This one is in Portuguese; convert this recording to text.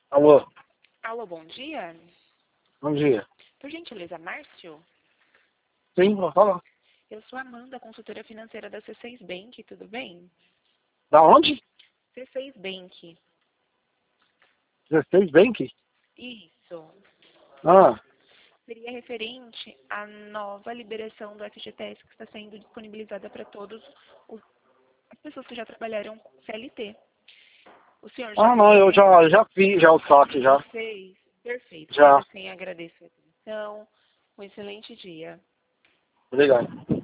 Alô, Alô, bom dia. bom dia. Por gentileza, Márcio? Sim, vou falar. Eu sou Amanda, consultora financeira da C6 Bank, tudo bem? Da onde? C6 Bank. 16 Bank? Isso. Ah, Seria referente à nova liberação do FGTS que está sendo disponibilizada para todas as pessoas que já trabalharam com CLT. O senhor já não, eu já fiz já o saque já. fez? Perfeito. Já. Ainda assim, agradeço a atenção. Um excelente dia. Obrigado.